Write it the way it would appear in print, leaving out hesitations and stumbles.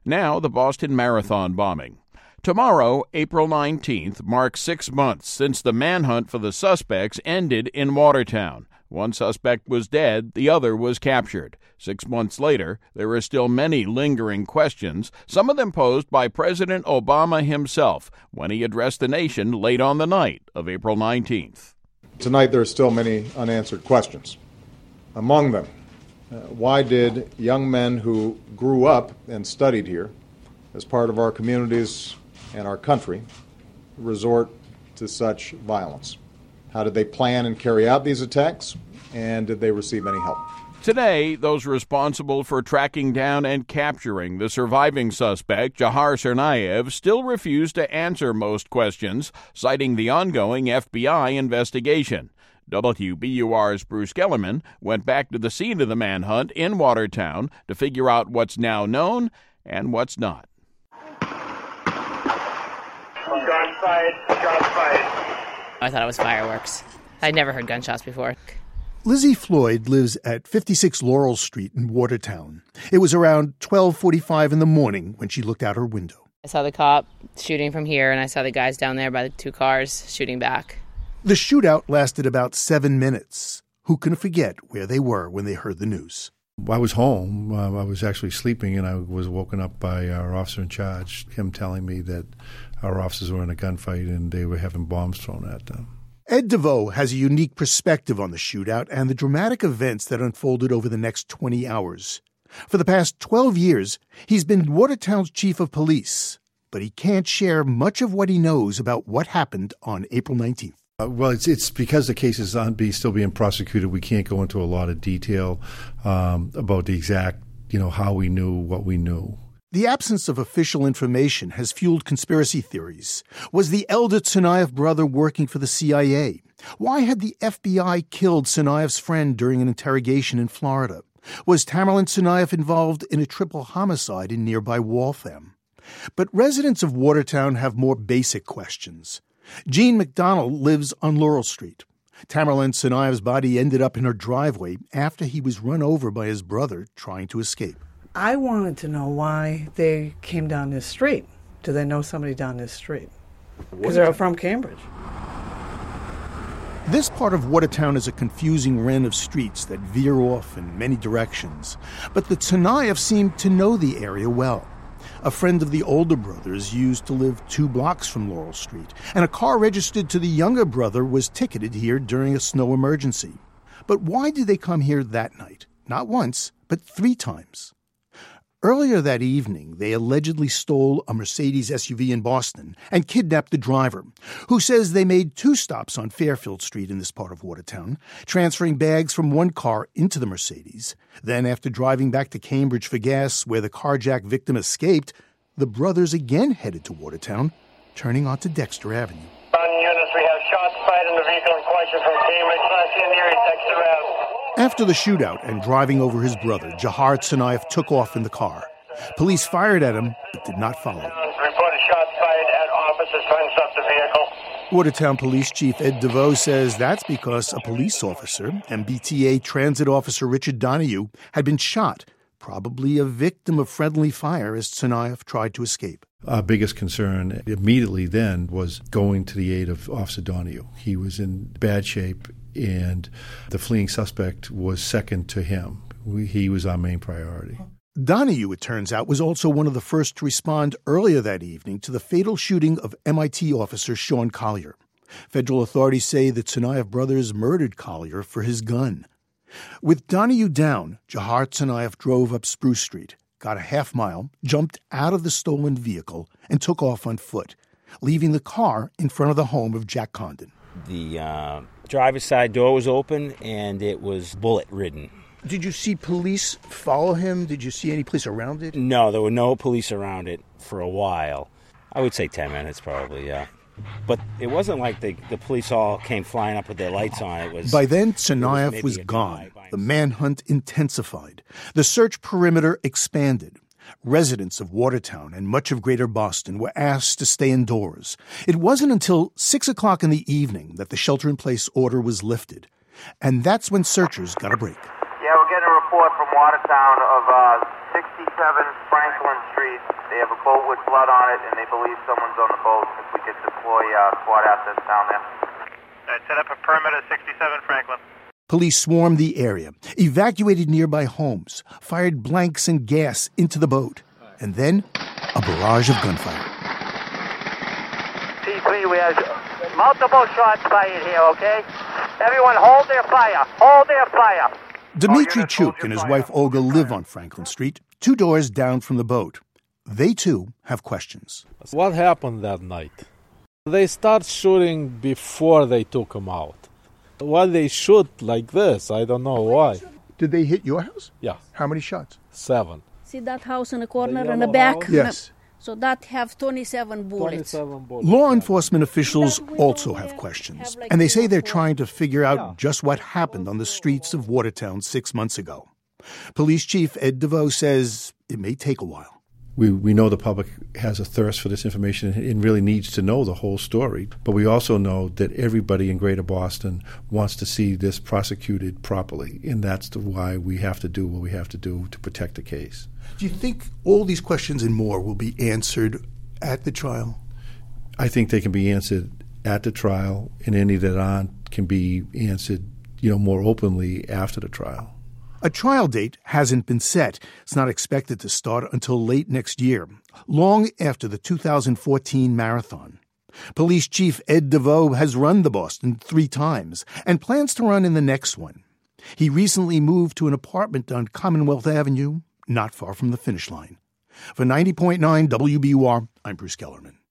Now the Boston Marathon bombing. Tomorrow, April 19th, marks 6 months since the manhunt for the suspects ended in Watertown. One suspect was dead, the other was captured. 6 months later, there are still many lingering questions, some of them posed by President Obama himself when he addressed the nation late on the night of April 19th. Tonight, there are still many unanswered questions. Among them, why did young men who grew up and studied here as part of our communities and our country resort to such violence? How did they plan and carry out these attacks, and did they receive any help? Today, those responsible for tracking down and capturing the surviving suspect, Dzhokhar Tsarnaev, still refuse to answer most questions, citing the ongoing FBI investigation. WBUR's Bruce Gellerman went back to the scene of the manhunt in Watertown to figure out what's now known and what's not. Gunfight, gunfight. I thought it was fireworks. I'd never heard gunshots before. Lizzie Floyd lives at 56 Laurel Street in Watertown. It was around 12:45 in the morning when she looked out her window. I saw the cop shooting from here, and I saw the guys down there by the two cars shooting back. The shootout lasted about 7 minutes. Who can forget where they were when they heard the news? I was home. I was actually sleeping, and I was woken up by our officer in charge, him telling me that our officers were in a gunfight and they were having bombs thrown at them. Ed DeVoe has a unique perspective on the shootout and the dramatic events that unfolded over the next 20 hours. For the past 12 years, he's been Watertown's chief of police, but he can't share much of what he knows about what happened on April 19th. Well, it's because the case is still being prosecuted. We can't go into a lot of detail about the exact, how we knew what we knew. The absence of official information has fueled conspiracy theories. Was the elder Tsarnaev brother working for the CIA? Why had the FBI killed Tsarnaev's friend during an interrogation in Florida? Was Tamerlan Tsarnaev involved in a triple homicide in nearby Waltham? But residents of Watertown have more basic questions. Jean McDonald lives on Laurel Street. Tamerlan Tsarnaev's body ended up in her driveway after he was run over by his brother trying to escape. I wanted to know why they came down this street. Do they know somebody down this street? Because they're from Cambridge. This part of Watertown is a confusing wren of streets that veer off in many directions. But the Tsarnaevs seemed to know the area well. A friend of the older brothers used to live 2 blocks from Laurel Street, and a car registered to the younger brother was ticketed here during a snow emergency. But why did they come here that night? Not once, but 3 times. Earlier that evening, they allegedly stole a Mercedes SUV in Boston and kidnapped the driver, who says they made 2 stops on Fairfield Street in this part of Watertown, transferring bags from one car into the Mercedes. Then, after driving back to Cambridge for gas, where the carjacked victim escaped, the brothers again headed to Watertown, turning onto Dexter Avenue. On units, we have shots fired in the vehicle in question from Cambridge, last in the area, Dexter Ave. After the shootout and driving over his brother, Dzhokhar Tsarnaev took off in the car. Police fired at him, but did not follow. Reported shots fired at officers trying to stop the vehicle. Watertown Police Chief Ed DeVoe says that's because a police officer, MBTA Transit Officer Richard Donahue, had been shot, probably a victim of friendly fire as Tsarnaev tried to escape. Our biggest concern immediately then was going to the aid of Officer Donahue. He was in bad shape, and the fleeing suspect was second to him. He was our main priority. Donahue, it turns out, was also one of the first to respond earlier that evening to the fatal shooting of MIT officer Sean Collier. Federal authorities say the Tsarnaev brothers murdered Collier for his gun. With Donahue down, Dzhokhar Tsarnaev drove up Spruce Street, got a half mile, jumped out of the stolen vehicle, and took off on foot, leaving the car in front of the home of Jack Condon. The driver's side door was open, and it was bullet-ridden. Did you see police follow him? Did you see any police around it? No, there were no police around it for a while. I would say 10 minutes probably, yeah. But it wasn't like the police all came flying up with their lights on. It was. By then, Tsarnaev was gone. The manhunt intensified. The search perimeter expanded. Residents of Watertown and much of Greater Boston were asked to stay indoors. It wasn't until 6 o'clock in the evening that the shelter-in-place order was lifted. And that's when searchers got a break. Yeah, we're getting a report from Watertown of 67 Franklin Street. boat with blood on it, and they believe someone's on the boat. If we could deploy SWAT assets down there. I'd set up a perimeter 67 Franklin. Police swarmed the area, evacuated nearby homes, fired blanks and gas into the boat, and then a barrage of gunfire. T3, we have multiple shots fired here, okay? Everyone hold their fire. Hold their fire. Dmitry Chuk and his wife Olga live on Franklin Street, 2 doors down from the boat. They, too, have questions. What happened that night? They start shooting before they took him out. Why they shoot like this? I don't know why. Did they hit your house? Yeah. How many shots? 7. See that house in the corner in the back? House? Yes. So that have 27 bullets. 27 bullets. Law enforcement officials also have questions, and they say they're trying to figure out just what happened on the streets of Watertown 6 months ago. Police Chief Ed DeVoe says it may take a while. We know the public has a thirst for this information and really needs to know the whole story. But we also know that everybody in Greater Boston wants to see this prosecuted properly. And that's why we have to do what we have to do to protect the case. Do you think all these questions and more will be answered at the trial? I think they can be answered at the trial, and any that aren't can be answered, more openly after the trial. A trial date hasn't been set. It's not expected to start until late next year, long after the 2014 marathon. Police Chief Ed DeVoe has run the Boston 3 times and plans to run in the next one. He recently moved to an apartment on Commonwealth Avenue, not far from the finish line. For 90.9 WBUR, I'm Bruce Kellerman.